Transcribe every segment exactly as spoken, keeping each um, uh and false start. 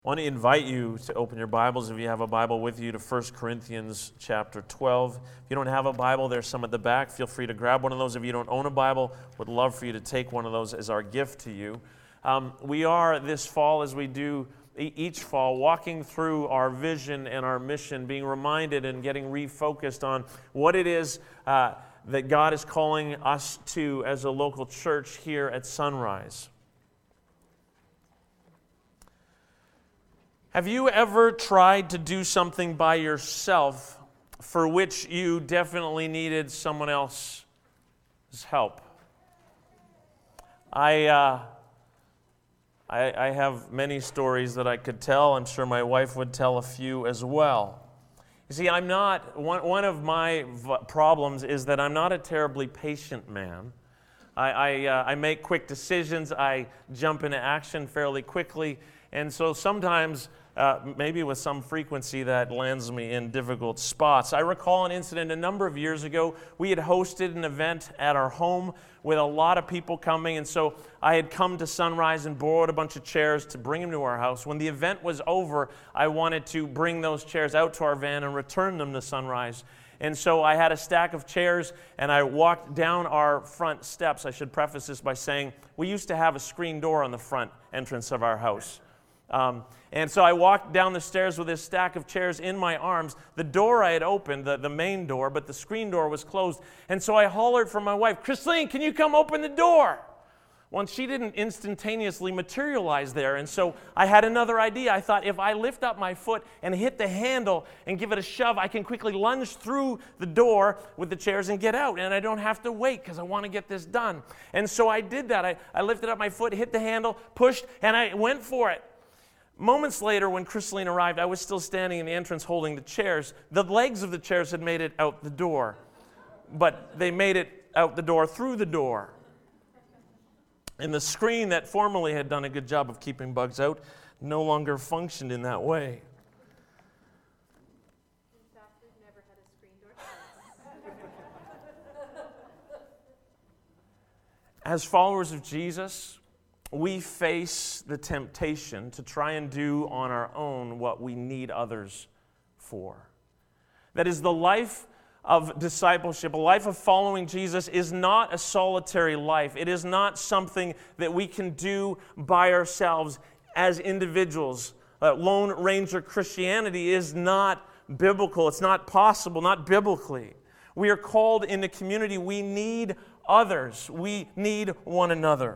I want to invite you to open your Bibles, if you have a Bible with you, to First Corinthians chapter twelve. If you don't have a Bible, there's some at the back. Feel free to grab one of those. If you don't own a Bible, would love for you to take one of those as our gift to you. Um, we are this fall, as we do each fall, walking through our vision and our mission, being reminded and getting refocused on what it is uh, that God is calling us to as a local church here at Sunrise. Have you ever tried to do something by yourself for which you definitely needed someone else's help? I, uh, I, I have many stories that I could tell. I'm sure my wife would tell a few as well. You see, I'm not, one, one of my v- problems is that I'm not a terribly patient man. I, I, uh, I make quick decisions. I jump into action fairly quickly. And so sometimes, uh, maybe with some frequency, that lands me in difficult spots. I recall an incident a number of years ago. We had hosted an event at our home with a lot of people coming, and so I had come to Sunrise and borrowed a bunch of chairs to bring them to our house. When the event was over, I wanted to bring those chairs out to our van and return them to Sunrise. And so I had a stack of chairs, and I walked down our front steps. I should preface this by saying we used to have a screen door on the front entrance of our house. Um, and so I walked down the stairs with this stack of chairs in my arms. The door I had opened, the, the main door, but the screen door was closed. And so I hollered for my wife, "Christine, can you come open the door?" Well, she didn't instantaneously materialize there. And so I had another idea. I thought, if I lift up my foot and hit the handle and give it a shove, I can quickly lunge through the door with the chairs and get out. And I don't have to wait because I want to get this done. And so I did that. I, I lifted up my foot, hit the handle, pushed, and I went for it. Moments later, when Christine arrived, I was still standing in the entrance holding the chairs. The legs of the chairs had made it out the door, but they made it out the door through the door. And the screen that formerly had done a good job of keeping bugs out no longer functioned in that way. In fact, we've never had a screen door. As followers of Jesus, we face the temptation to try and do on our own what we need others for. That is, the life of discipleship, a life of following Jesus, is not a solitary life. It is not something that we can do by ourselves as individuals. Uh, Lone Ranger Christianity is not biblical. It's not possible, not biblically. We are called in the community. We need others. We need one another.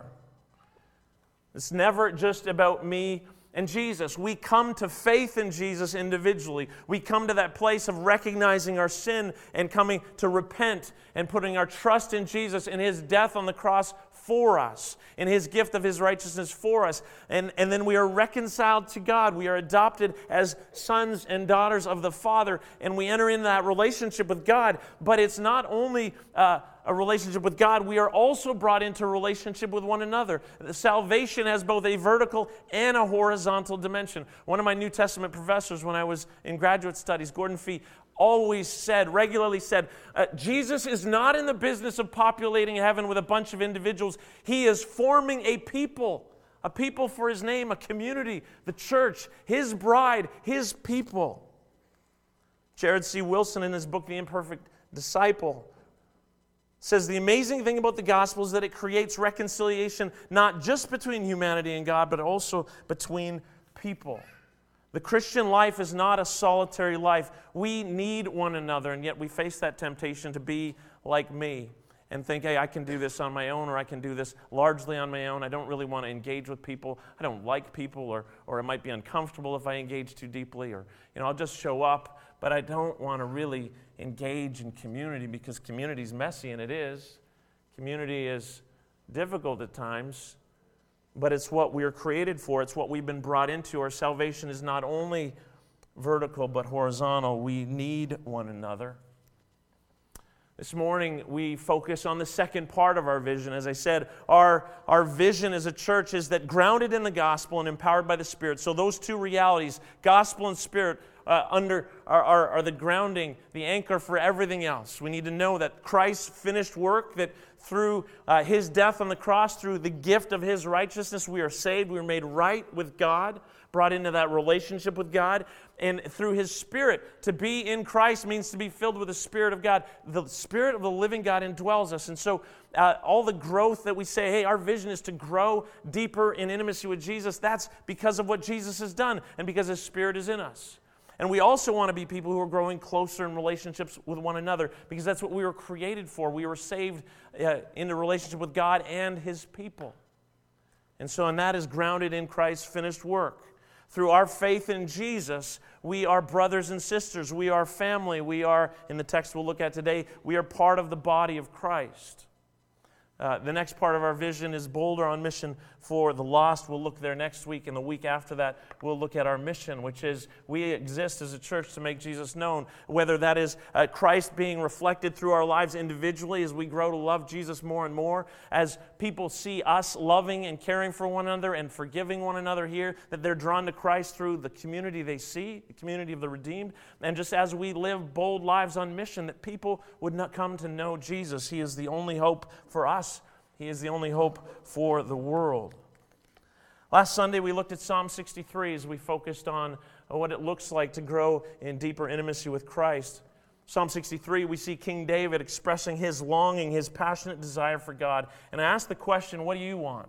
It's never just about me and Jesus. We come to faith in Jesus individually. We come to that place of recognizing our sin and coming to repent and putting our trust in Jesus and His death on the cross for us, in His gift of His righteousness for us. And, and then we are reconciled to God. We are adopted as sons and daughters of the Father, and we enter into that relationship with God. But it's not only uh, a relationship with God, we are also brought into a relationship with one another. Salvation has both a vertical and a horizontal dimension. One of my New Testament professors when I was in graduate studies, Gordon Fee, always said, regularly said, uh, Jesus is not in the business of populating heaven with a bunch of individuals. He is forming a people, a people for His name, a community, the church, His bride, His people. Jared C. Wilson, in his book, The Imperfect Disciple, says the amazing thing about the gospel is that it creates reconciliation not just between humanity and God, but also between people. The Christian life is not a solitary life. We need one another, and yet we face that temptation to be like me and think, hey, I can do this on my own, or I can do this largely on my own. I don't really want to engage with people. I don't like people, or or it might be uncomfortable if I engage too deeply, or you know, I'll just show up, but I don't want to really engage in community because community is messy, and it is. Community is difficult at times. But it's what we are created for. It's what we've been brought into. Our salvation is not only vertical, but horizontal. We need one another. This morning, we focus on the second part of our vision. As I said, our, our vision as a church is that grounded in the gospel and empowered by the Spirit. So those two realities, gospel and Spirit, uh, under are, are, are the grounding, the anchor for everything else. We need to know that Christ's finished work, that through uh, His death on the cross, through the gift of His righteousness, we are saved, we are made right with God. brought into that relationship with God, and through His Spirit. To be in Christ means to be filled with the Spirit of God. The Spirit of the living God indwells us. And so uh, all the growth that we say, hey, our vision is to grow deeper in intimacy with Jesus, that's because of what Jesus has done and because His Spirit is in us. And we also want to be people who are growing closer in relationships with one another, because that's what we were created for. We were saved uh, into relationship with God and His people. And so, and that is grounded in Christ's finished work. Through our faith in Jesus, we are brothers and sisters. We are family. We are, in the text we'll look at today, we are part of the body of Christ. Uh, the next part of our vision is Boulder on mission for the lost. We'll look there next week, and the week after that, we'll look at our mission, which is we exist as a church to make Jesus known, whether that is uh, Christ being reflected through our lives individually as we grow to love Jesus more and more, as people see us loving and caring for one another and forgiving one another here, that they're drawn to Christ through the community they see, the community of the redeemed, and just as we live bold lives on mission, that people would not come to know Jesus. He is the only hope for us. He is the only hope for the world. Last Sunday, we looked at Psalm sixty-three as we focused on what it looks like to grow in deeper intimacy with Christ. Psalm sixty-three, we see King David expressing his longing, his passionate desire for God. And I asked the question, what do you want?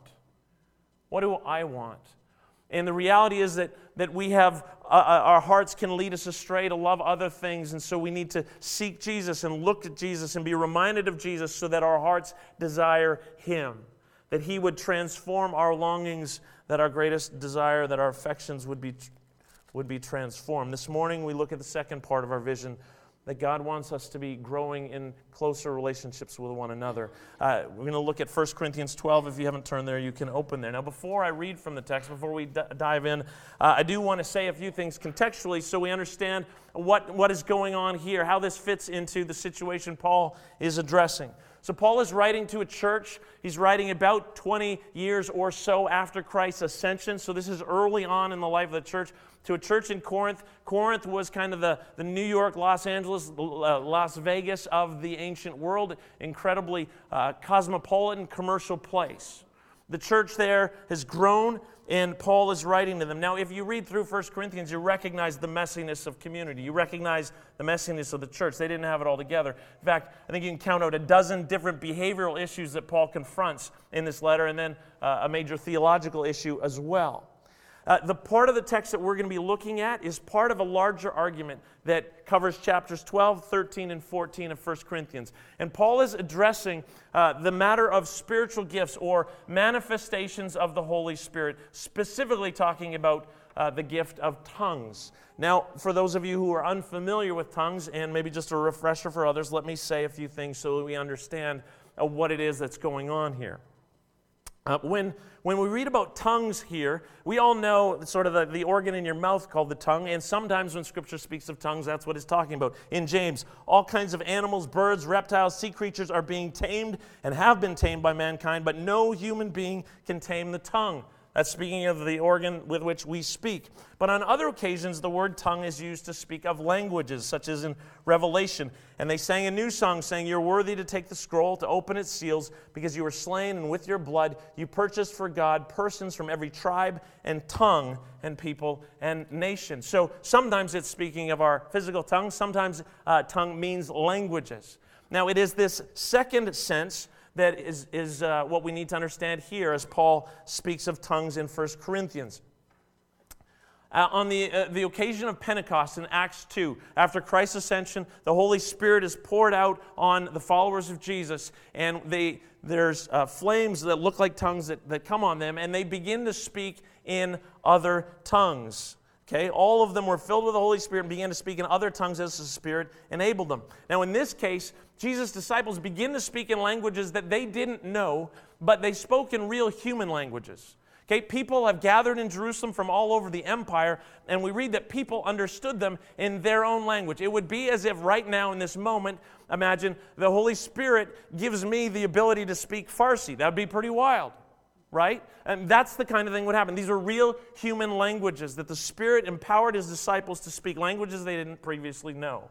What do I want? And the reality is that, that we have, uh, our hearts can lead us astray to love other things, and so we need to seek Jesus and look at Jesus and be reminded of Jesus so that our hearts desire Him, that He would transform our longings, that our greatest desire, that our affections would be, would be transformed. This morning we look at the second part of our vision, that God wants us to be growing in closer relationships with one another. Uh, we're going to look at First Corinthians twelve. If you haven't turned there, you can open there. Now, before I read from the text, before we d- dive in, uh, I do want to say a few things contextually so we understand what, what is going on here, how this fits into the situation Paul is addressing. So Paul is writing to a church. He's writing about twenty years or so after Christ's ascension. So this is early on in the life of the church. To a church in Corinth. Corinth was kind of the, the New York, Los Angeles, uh, Las Vegas of the ancient world. Incredibly uh, cosmopolitan commercial place. The church there has grown, and Paul is writing to them. Now, if you read through First Corinthians, you recognize the messiness of community. You recognize the messiness of the church. They didn't have it all together. In fact, I think you can count out a dozen different behavioral issues that Paul confronts in this letter, and then uh, a major theological issue as well. Uh, the part of the text that we're going to be looking at is part of a larger argument that covers chapters twelve, thirteen, and fourteen of First Corinthians. And Paul is addressing uh, the matter of spiritual gifts or manifestations of the Holy Spirit, specifically talking about uh, the gift of tongues. Now, for those of you who are unfamiliar with tongues, and maybe just a refresher for others, let me say a few things so that we understand uh, what it is that's going on here. Uh, when, when we read about tongues here, we all know sort of the, the organ in your mouth called the tongue, and sometimes when Scripture speaks of tongues, that's what it's talking about. In James, all kinds of animals, birds, reptiles, sea creatures are being tamed and have been tamed by mankind, but no human being can tame the tongue. That's speaking of the organ with which we speak. But on other occasions, the word tongue is used to speak of languages, such as in Revelation. And they sang a new song saying, "You're worthy to take the scroll, to open its seals, because you were slain, and with your blood you purchased for God persons from every tribe and tongue and people and nation." So sometimes it's speaking of our physical tongue. Sometimes uh, tongue means languages. Now it is this second sense that is, is uh, what we need to understand here as Paul speaks of tongues in First Corinthians. Uh, on the, uh, the occasion of Pentecost in Acts two, after Christ's ascension, the Holy Spirit is poured out on the followers of Jesus, and they, there's uh, flames that look like tongues that, that come on them, and they begin to speak in other tongues. Okay, all of them were filled with the Holy Spirit and began to speak in other tongues as the Spirit enabled them. Now, in this case, Jesus' disciples begin to speak in languages that they didn't know, but they spoke in real human languages. Okay, people have gathered in Jerusalem from all over the empire, and we read that people understood them in their own language. It would be as if right now in this moment, imagine the Holy Spirit gives me the ability to speak Farsi. That would be pretty wild. Right? And that's the kind of thing that would happen. These are real human languages that the Spirit empowered His disciples to speak, languages they didn't previously know.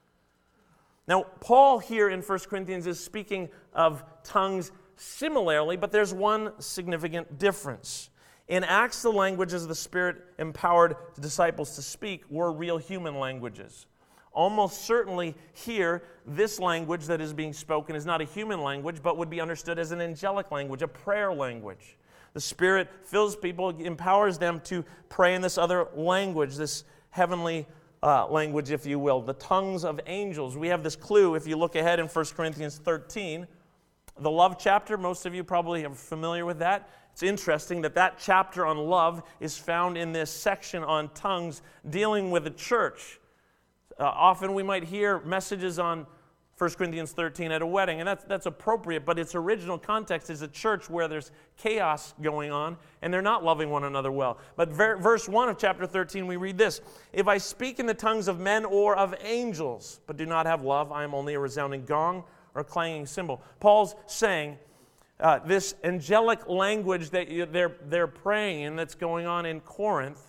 Now, Paul here in First Corinthians is speaking of tongues similarly, but there's one significant difference. In Acts, the languages the Spirit empowered the disciples to speak were real human languages. Almost certainly here, this language that is being spoken is not a human language, but would be understood as an angelic language, a prayer language. The Spirit fills people, empowers them to pray in this other language, this heavenly uh, language, if you will, the tongues of angels. We have this clue if you look ahead in First Corinthians thirteen. The love chapter, most of you probably are familiar with that. It's interesting that that chapter on love is found in this section on tongues dealing with the church. Uh, often we might hear messages on First Corinthians thirteen at a wedding, and that's, that's appropriate, but its original context is a church where there's chaos going on, and they're not loving one another well. But ver- verse one of chapter thirteen, we read this: "If I speak in the tongues of men or of angels, but do not have love, I am only a resounding gong or a clanging cymbal." Paul's saying, uh, this angelic language that you, they're, they're praying in that's going on in Corinth,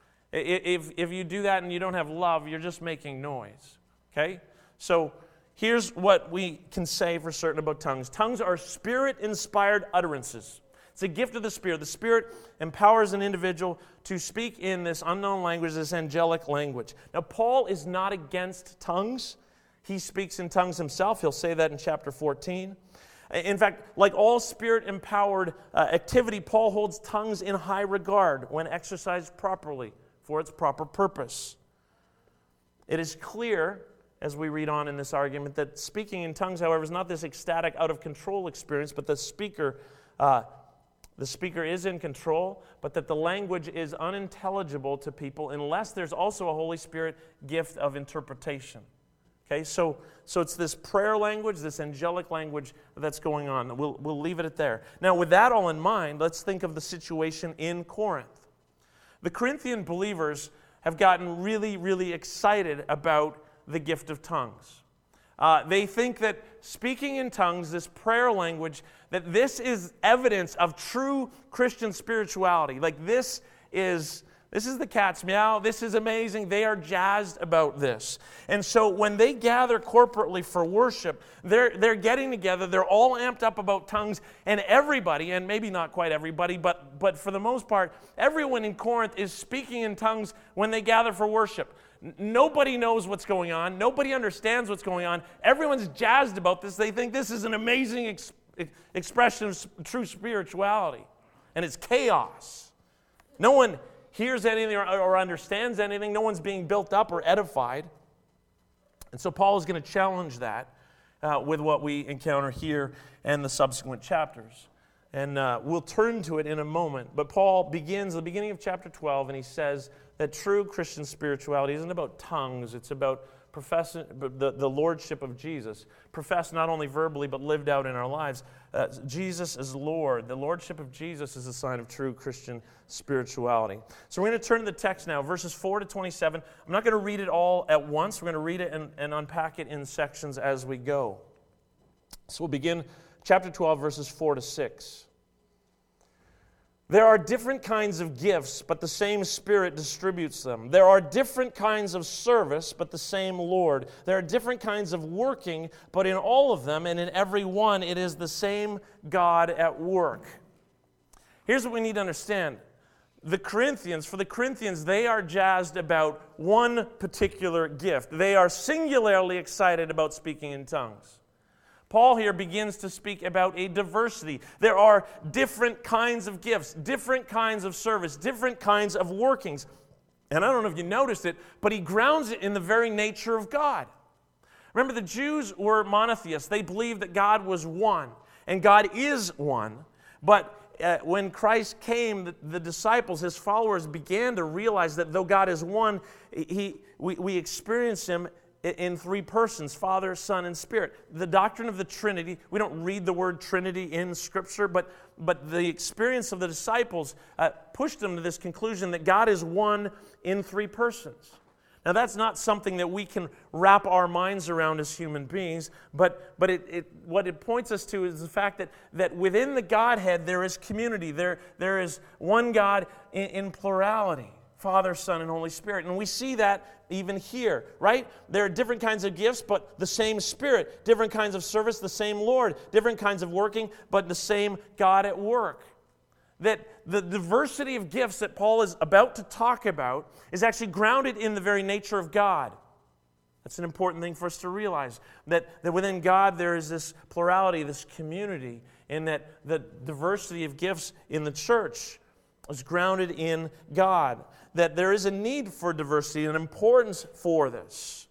if, if you do that and you don't have love, you're just making noise, okay? So here's what we can say for certain about tongues. Tongues are Spirit-inspired utterances. It's a gift of the Spirit. The Spirit empowers an individual to speak in this unknown language, this angelic language. Now, Paul is not against tongues. He speaks in tongues himself. He'll say that in chapter fourteen. In fact, like all Spirit-empowered uh, activity, Paul holds tongues in high regard when exercised properly for its proper purpose. It is clear, as we read on in this argument, that speaking in tongues, however, is not this ecstatic, out-of-control experience, but the speaker, uh, the speaker is in control, but that the language is unintelligible to people unless there's also a Holy Spirit gift of interpretation. Okay, so so it's this prayer language, this angelic language that's going on. We'll, we'll leave it at there. Now, with that all in mind, let's think of the situation in Corinth. The Corinthian believers have gotten really, really excited about the gift of tongues. Uh, they think that speaking in tongues, this prayer language, that this is evidence of true Christian spirituality. Like this is... This is the cat's meow. This is amazing. They are jazzed about this. And so when they gather corporately for worship, they're, they're getting together. They're all amped up about tongues. And everybody, and maybe not quite everybody, but, but for the most part, everyone in Corinth is speaking in tongues when they gather for worship. N- nobody knows what's going on. Nobody understands what's going on. Everyone's jazzed about this. They think this is an amazing ex- expression of true spirituality. And it's chaos. No one hears anything or, or understands anything. No one's being built up or edified. And so Paul is going to challenge that uh, with what we encounter here and the subsequent chapters. And uh, we'll turn to it in a moment. But Paul begins at the beginning of chapter twelve, and he says that true Christian spirituality isn't about tongues. It's about professing the, the lordship of Jesus, professed not only verbally but lived out in our lives. Uh, Jesus is Lord. The lordship of Jesus is a sign of true Christian spirituality. So we're going to turn to the text now, verses four to twenty-seven. I'm not going to read it all at once. We're going to read it and, and unpack it in sections as we go. So we'll begin chapter twelve, verses four to six. There are different kinds of gifts, but the same Spirit distributes them. There are different kinds of service, but the same Lord. There are different kinds of working, but in all of them and in every one, it is the same God at work. Here's what we need to understand. The Corinthians, for the Corinthians, they are jazzed about one particular gift. They are singularly excited about speaking in tongues. Paul here begins to speak about a diversity. There are different kinds of gifts, different kinds of service, different kinds of workings. And I don't know if you noticed it, but he grounds it in the very nature of God. Remember, the Jews were monotheists. They believed that God was one, and God is one. But uh, when Christ came, the, the disciples, his followers, began to realize that though God is one, he, we, we experience him in three persons, Father, Son, and Spirit. The doctrine of the Trinity, we don't read the word Trinity in Scripture, but, but the experience of the disciples uh, pushed them to this conclusion that God is one in three persons. Now, that's not something that we can wrap our minds around as human beings, but, but it, it, what it points us to is the fact that, that within the Godhead there is community. There, there is one God in, in plurality. Father, Son, and Holy Spirit. And we see that even here, right? There are different kinds of gifts, but the same Spirit. Different kinds of service, the same Lord. Different kinds of working, but the same God at work. That, the diversity of gifts that Paul is about to talk about is actually grounded in the very nature of God. That's an important thing for us to realize, that, that within God there is this plurality, this community, and that the diversity of gifts in the church is grounded in God, that there is a need for diversity and an importance for this.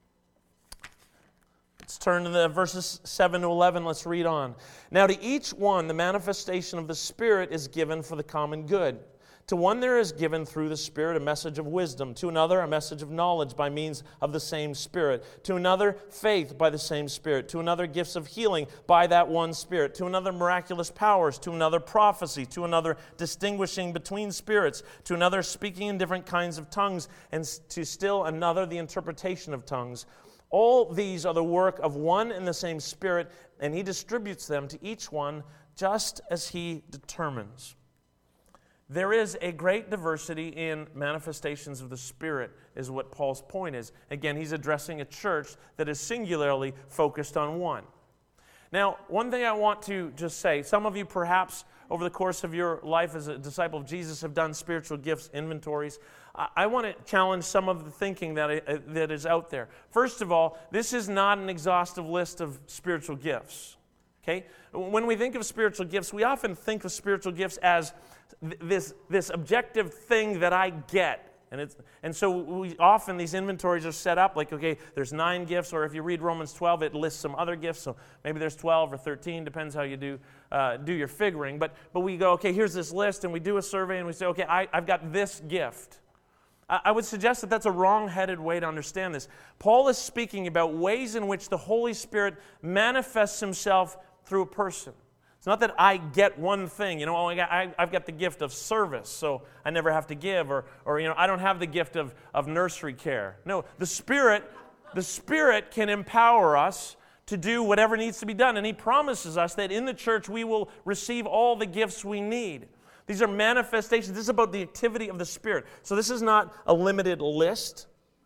Let's turn to the verses seven to eleven. Let's read on. Now to each one the manifestation of the Spirit is given for the common good. To one there is given through the Spirit a message of wisdom, to another a message of knowledge by means of the same Spirit, to another faith by the same Spirit, to another gifts of healing by that one Spirit, to another miraculous powers, to another prophecy, to another distinguishing between spirits, to another speaking in different kinds of tongues, and to still another the interpretation of tongues. All these are the work of one and the same Spirit, and He distributes them to each one just as He determines. There is a great diversity in manifestations of the Spirit, is what Paul's point is. Again, he's addressing a church that is singularly focused on one. Now, one thing I want to just say, some of you perhaps over the course of your life as a disciple of Jesus have done spiritual gifts inventories. I want to challenge some of the thinking that, that is out there. First of all, this is not an exhaustive list of spiritual gifts. Okay? When we think of spiritual gifts, we often think of spiritual gifts as this, this objective thing that I get. And it's and so we often these inventories are set up like, okay, there's nine gifts, or if you read Romans twelve, it lists some other gifts. So maybe there's twelve or thirteen, depends how you do uh, do your figuring. But but we go, okay, here's this list, and we do a survey, and we say, okay, I, I've got this gift. I, I would suggest that that's a wrong-headed way to understand this. Paul is speaking about ways in which the Holy Spirit manifests Himself through a person. It's not that I get one thing, you know, oh, I got, I, I've got the gift of service, so I never have to give, or, or you know, I don't have the gift of, of nursery care. No, the Spirit, the Spirit can empower us to do whatever needs to be done, and He promises us that in the church we will receive all the gifts we need. These are manifestations. This is about the activity of the Spirit. So this is not a limited list.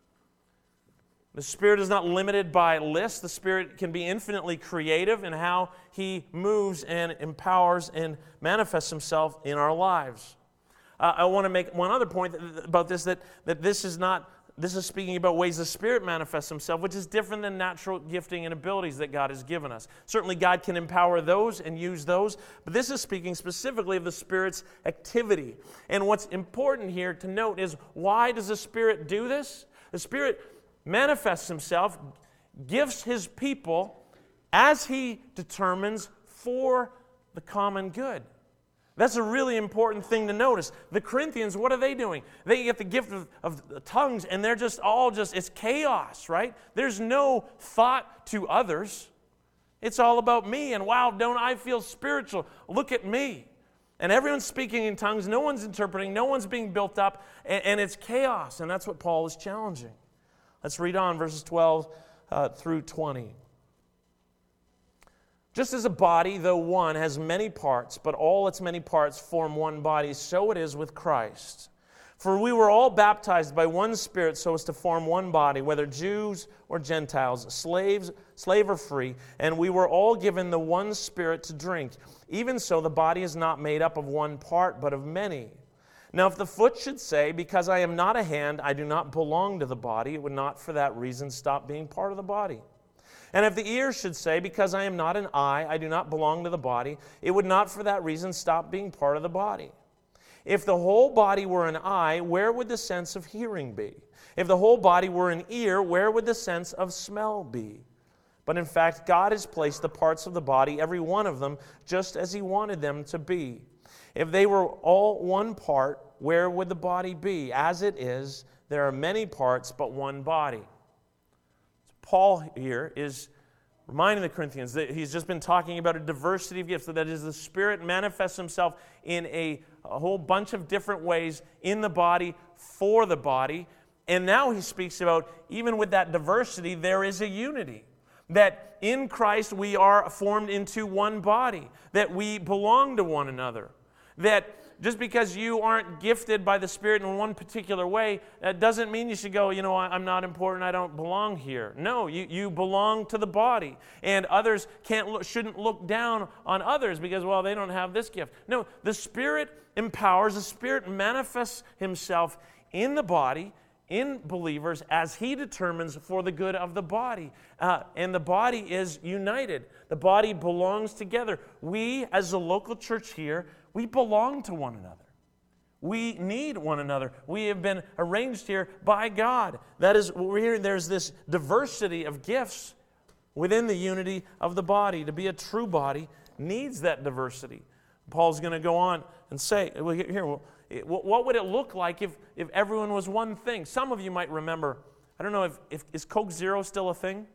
The Spirit is not limited by lists. The Spirit can be infinitely creative in how He moves and empowers and manifests Himself in our lives. Uh, I want to make one other point about this, that, that this is not, this is speaking about ways the Spirit manifests Himself, which is different than natural gifting and abilities that God has given us. Certainly God can empower those and use those, but this is speaking specifically of the Spirit's activity. And what's important here to note is, why does the Spirit do this? The Spirit manifests Himself, gives His people as He determines for the common good. That's a really important thing to notice. The Corinthians, what are they doing? They get the gift of, of tongues, and they're just all just, it's chaos, right? There's no thought to others. It's all about me, and wow, don't I feel spiritual? Look at me. And everyone's speaking in tongues, no one's interpreting, no one's being built up, and, and it's chaos, and that's what Paul is challenging. Let's read on, verses twelve uh, through twenty. Just as a body, though one, has many parts, but all its many parts form one body, so it is with Christ. For we were all baptized by one Spirit so as to form one body, whether Jews or Gentiles, slaves, slave or free, and we were all given the one Spirit to drink. Even so, the body is not made up of one part, but of many. Now, if the foot should say, because I am not a hand, I do not belong to the body, it would not for that reason stop being part of the body. And if the ear should say, because I am not an eye, I do not belong to the body, it would not for that reason stop being part of the body. If the whole body were an eye, where would the sense of hearing be? If the whole body were an ear, where would the sense of smell be? But in fact, God has placed the parts of the body, every one of them, just as He wanted them to be. If they were all one part, where would the body be? As it is, there are many parts, but one body. So Paul here is reminding the Corinthians that he's just been talking about a diversity of gifts, that is, the Spirit manifests Himself in a, a whole bunch of different ways in the body, for the body. And now he speaks about, even with that diversity, there is a unity. That in Christ we are formed into one body, that we belong to one another, that just because you aren't gifted by the Spirit in one particular way, that doesn't mean you should go, you know, I'm not important, I don't belong here. No, you, you belong to the body. And others can't look, shouldn't look down on others because, well, they don't have this gift. No, the Spirit empowers, the Spirit manifests Himself in the body, in believers, as He determines for the good of the body. Uh, and the body is united. The body belongs together. We, as a local church here, we belong to one another. We need one another. We have been arranged here by God. That is, we're here. There's this diversity of gifts within the unity of the body. To be a true body needs that diversity. Paul's going to go on and say, well, here, well, what would it look like if, if everyone was one thing? Some of you might remember, I don't know, if, if is Coke Zero still a thing?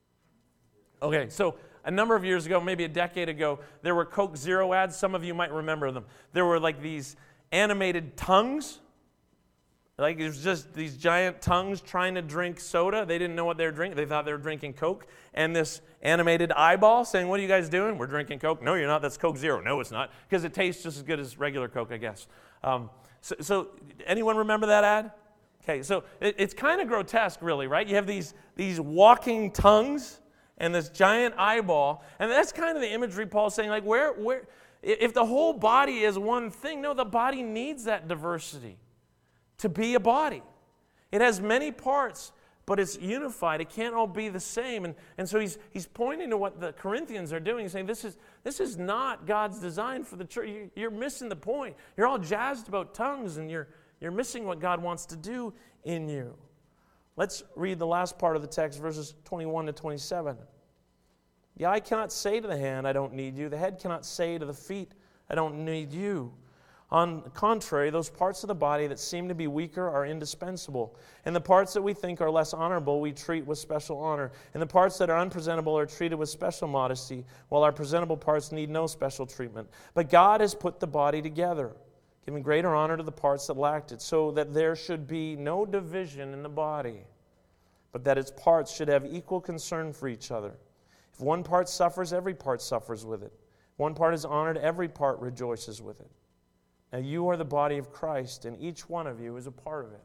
Okay, so a number of years ago, maybe a decade ago, there were Coke Zero ads. Some of you might remember them. There were like these animated tongues. Like it was just these giant tongues trying to drink soda. They didn't know what they were drinking. They thought they were drinking Coke. And this animated eyeball saying, what are you guys doing? We're drinking Coke. No, you're not. That's Coke Zero. No, it's not. Because it tastes just as good as regular Coke, I guess. Um, so, so anyone remember that ad? Okay, so it, it's kind of grotesque, really, right? You have these, these walking tongues and this giant eyeball. And that's kind of the imagery Paul's saying, like, where, where, if the whole body is one thing, no, the body needs that diversity to be a body. It has many parts, but it's unified. It can't all be the same. And, and so he's, he's pointing to what the Corinthians are doing. He's saying, this is, this is not God's design for the church. You, you're missing the point. You're all jazzed about tongues, and you're, you're missing what God wants to do in you. Let's read the last part of the text, verses twenty-one to twenty-seven. The eye cannot say to the hand, I don't need you. The head cannot say to the feet, I don't need you. On the contrary, those parts of the body that seem to be weaker are indispensable. And the parts that we think are less honorable we treat with special honor. And the parts that are unpresentable are treated with special modesty, while our presentable parts need no special treatment. But God has put the body together, giving greater honor to the parts that lacked it, so that there should be no division in the body, but that its parts should have equal concern for each other. If one part suffers, every part suffers with it. If one part is honored, every part rejoices with it. Now you are the body of Christ, and each one of you is a part of it.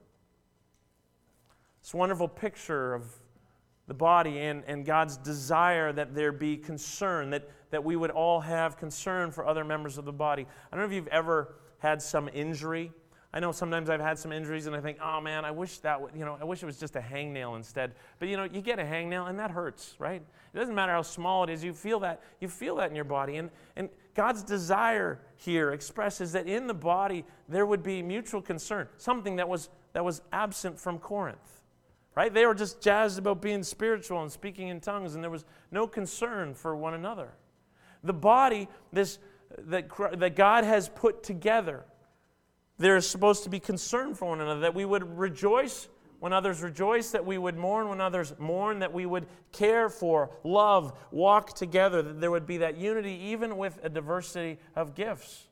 It's a wonderful picture of the body and, and God's desire that there be concern, that, that we would all have concern for other members of the body. I don't know if you've ever had some injury. I know sometimes I've had some injuries and I think, oh man, I wish that would, you know, I wish it was just a hangnail instead. But you know, you get a hangnail and that hurts, right? It doesn't matter how small it is, you feel that, you feel that in your body. And, and God's desire here expresses that in the body there would be mutual concern, something that was that was absent from Corinth. Right? They were just jazzed about being spiritual and speaking in tongues, and there was no concern for one another. The body, this that, that God has put together, there is supposed to be concern for one another, that we would rejoice when others rejoice, that we would mourn when others mourn, that we would care for, love, walk together, that there would be that unity even with a diversity of gifts.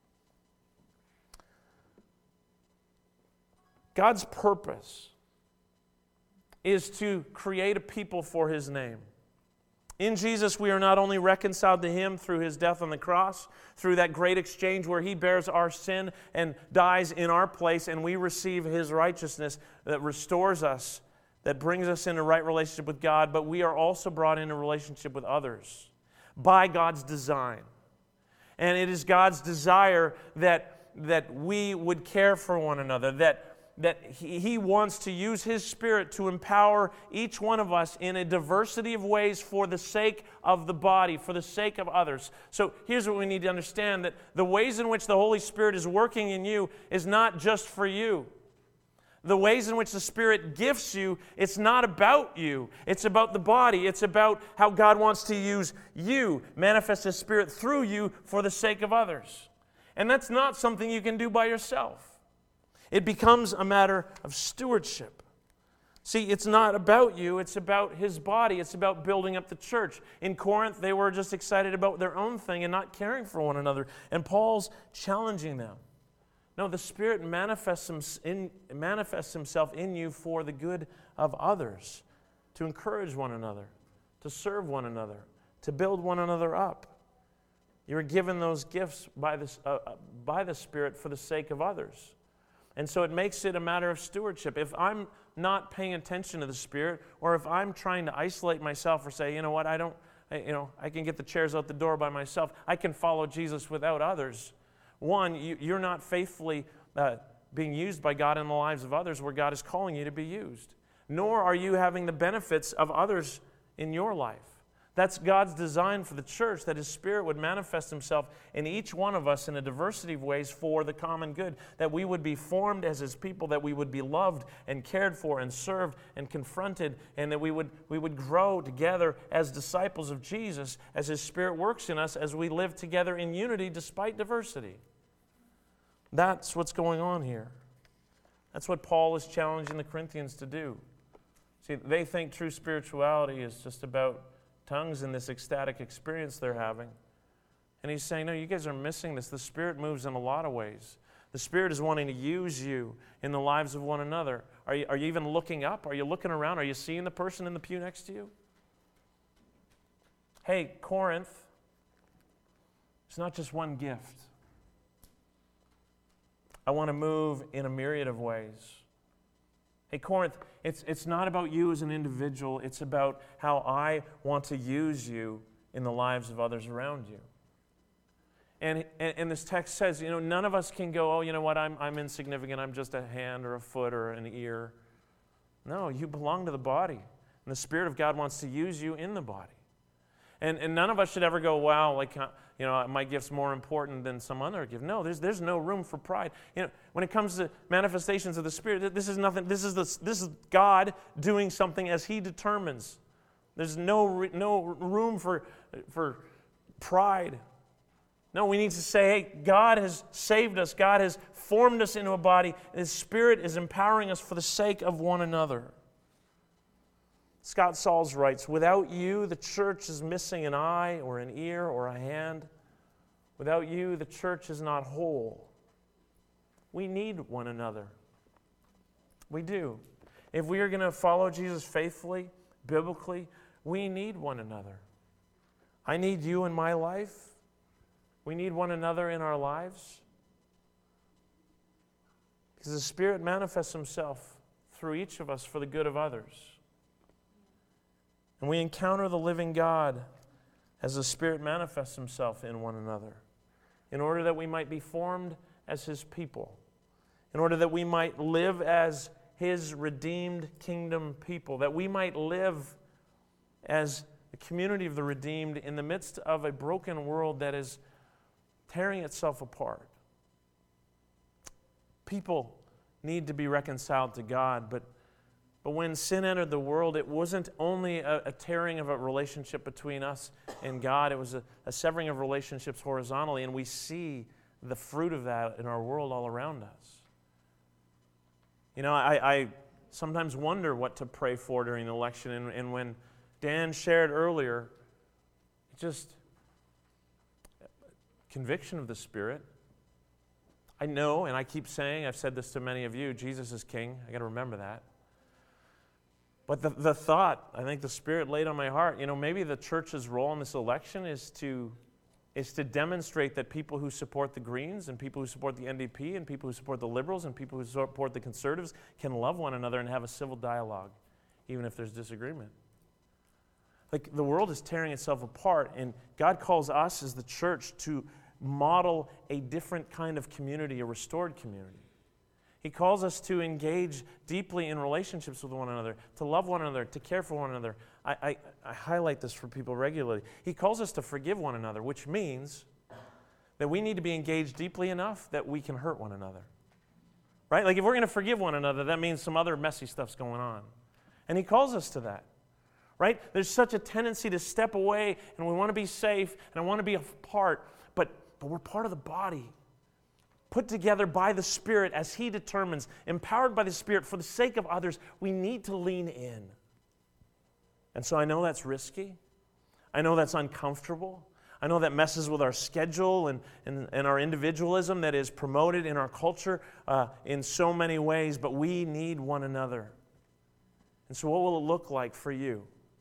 God's purpose is to create a people for His name. In Jesus, we are not only reconciled to Him through His death on the cross, through that great exchange where He bears our sin and dies in our place, and we receive His righteousness that restores us, that brings us into right relationship with God, but we are also brought into relationship with others by God's design. And it is God's desire that, that we would care for one another, that that he, he wants to use His Spirit to empower each one of us in a diversity of ways for the sake of the body, for the sake of others. So here's what we need to understand, that the ways in which the Holy Spirit is working in you is not just for you. The ways in which the Spirit gifts you, it's not about you. It's about the body. It's about how God wants to use you, manifest His Spirit through you for the sake of others. And that's not something you can do by yourself. It becomes a matter of stewardship. See, it's not about you, it's about His body. It's about building up the church. In Corinth, they were just excited about their own thing and not caring for one another. And Paul's challenging them. No, the Spirit manifests, in, manifests Himself in you for the good of others, to encourage one another, to serve one another, to build one another up. You were given those gifts by the, uh, by the Spirit for the sake of others. And so it makes it a matter of stewardship. If I'm not paying attention to the Spirit, or if I'm trying to isolate myself or say, you know what, I don't, I, you know, I can get the chairs out the door by myself, I can follow Jesus without others. One, you, you're not faithfully uh, being used by God in the lives of others where God is calling you to be used. Nor are you having the benefits of others in your life. That's God's design for the church, that His Spirit would manifest Himself in each one of us in a diversity of ways for the common good, that we would be formed as His people, that we would be loved and cared for and served and confronted, and that we would, we would grow together as disciples of Jesus as His Spirit works in us as we live together in unity despite diversity. That's what's going on here. That's what Paul is challenging the Corinthians to do. See, they think true spirituality is just about tongues and this ecstatic experience they're having. And he's saying, no, you guys are missing this. The Spirit moves in a lot of ways. The Spirit is wanting to use you in the lives of one another. Are you, are you even looking up? Are you looking around? Are you seeing the person in the pew next to you? Hey, Corinth, it's not just one gift. I want to move in a myriad of ways. Hey, Corinth, it's, it's not about you as an individual. It's about how I want to use you in the lives of others around you. And, and, and this text says, you know, none of us can go, oh, you know what, I'm, I'm insignificant. I'm just a hand or a foot or an ear. No, you belong to the body. And the Spirit of God wants to use you in the body. And, and none of us should ever go, wow, like, you know, my gift's more important than some other gift. No, there's there's no room for pride. You know, when it comes to manifestations of the Spirit, this is nothing. This is the, this is God doing something as He determines. There's no no room for for pride. No, we need to say, hey, God has saved us. God has formed us into a body. And His Spirit is empowering us for the sake of one another. Scott Sauls writes, without you, the church is missing an eye or an ear or a hand. Without you, the church is not whole. We need one another. We do. If we are going to follow Jesus faithfully, biblically, we need one another. I need you in my life. We need one another in our lives. Because the Spirit manifests Himself through each of us for the good of others. And we encounter the living God as the Spirit manifests Himself in one another, in order that we might be formed as His people, in order that we might live as His redeemed kingdom people, that we might live as the community of the redeemed in the midst of a broken world that is tearing itself apart. People need to be reconciled to God, but But when sin entered the world, it wasn't only a, a tearing of a relationship between us and God, it was a, a severing of relationships horizontally, and we see the fruit of that in our world all around us. You know, I, I sometimes wonder what to pray for during the election, and, and when Dan shared earlier, just conviction of the Spirit. I know, and I keep saying, I've said this to many of you, Jesus is King. I got to remember that. But the, the thought, I think the Spirit laid on my heart, you know, maybe the church's role in this election is to, is to demonstrate that people who support the Greens and people who support the N D P and people who support the Liberals and people who support the Conservatives can love one another and have a civil dialogue, even if there's disagreement. Like, the world is tearing itself apart, and God calls us as the church to model a different kind of community, a restored community. He calls us to engage deeply in relationships with one another, to love one another, to care for one another. I, I, I highlight this for people regularly. He calls us to forgive one another, which means that we need to be engaged deeply enough that we can hurt one another. Right? Like, if we're going to forgive one another, that means some other messy stuff's going on. And He calls us to that. Right? There's such a tendency to step away, and we want to be safe, and I want to be apart, but, but we're part of the body. Put together by the Spirit as He determines, empowered by the Spirit for the sake of others, we need to lean in. And so I know that's risky. I know that's uncomfortable. I know that messes with our schedule and, and, and our individualism that is promoted in our culture uh, in so many ways, but we need one another. And so what will it look like for you?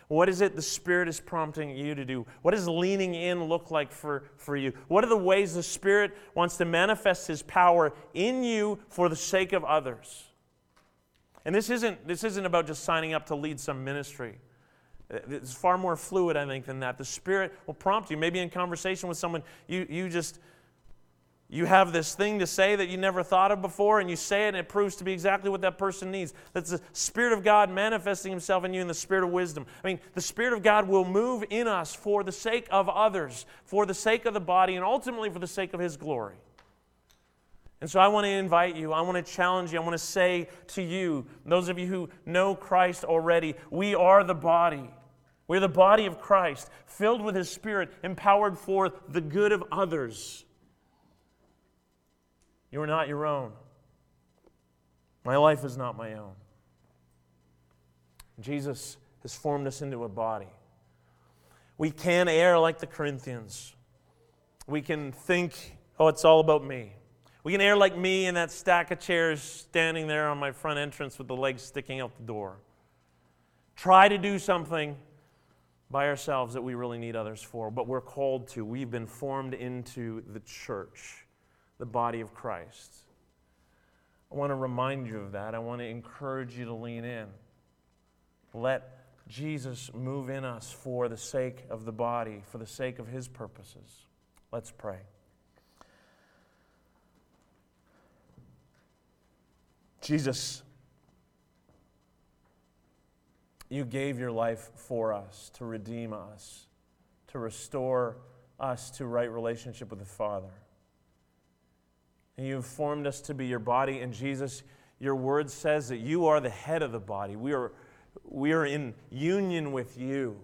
What is it the Spirit is prompting you to do? What does leaning in look like for, for you? What are the ways the Spirit wants to manifest His power in you for the sake of others? And this isn't, this isn't about just signing up to lead some ministry. It's far more fluid, I think, than that. The Spirit will prompt you. Maybe in conversation with someone, you, you just... You have this thing to say that you never thought of before, and you say it, and it proves to be exactly what that person needs. That's the Spirit of God manifesting Himself in you in the Spirit of wisdom. I mean, the Spirit of God will move in us for the sake of others, for the sake of the body, and ultimately for the sake of His glory. And so I want to invite you, I want to challenge you, I want to say to you, those of you who know Christ already, we are the body. We're the body of Christ, filled with His Spirit, empowered for the good of others. You are not your own. My life is not my own. Jesus has formed us into a body. We can err like the Corinthians. We can think, oh, it's all about me. We can err like me in that stack of chairs standing there on my front entrance with the legs sticking out the door. Try to do something by ourselves that we really need others for, but we're called to. We've been formed into the church, the body of Christ. I want to remind you of that. I want to encourage you to lean in. Let Jesus move in us for the sake of the body, for the sake of His purposes. Let's pray. Jesus, You gave Your life for us, to redeem us, to restore us to right relationship with the Father. And You've formed us to be Your body. And Jesus, Your word says that You are the head of the body. We are, we are in union with You.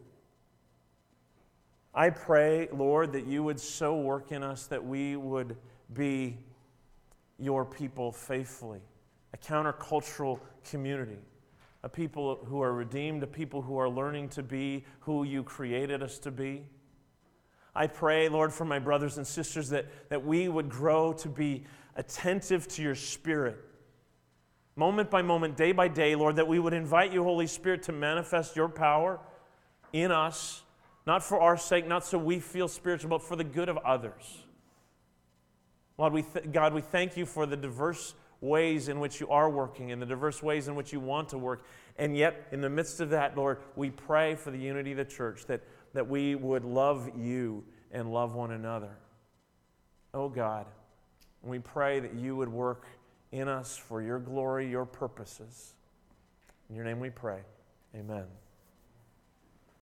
I pray, Lord, that You would so work in us that we would be Your people faithfully, a countercultural community, a people who are redeemed, a people who are learning to be who You created us to be. I pray, Lord, for my brothers and sisters that, that we would grow to be attentive to Your Spirit. Moment by moment, day by day, Lord, that we would invite You, Holy Spirit, to manifest Your power in us, not for our sake, not so we feel spiritual, but for the good of others. Lord, we th- God, we thank You for the diverse ways in which You are working and the diverse ways in which You want to work. And yet, in the midst of that, Lord, we pray for the unity of the church, that, that we would love You and love one another. Oh God, we pray that You would work in us for Your glory, Your purposes. In Your name we pray. Amen.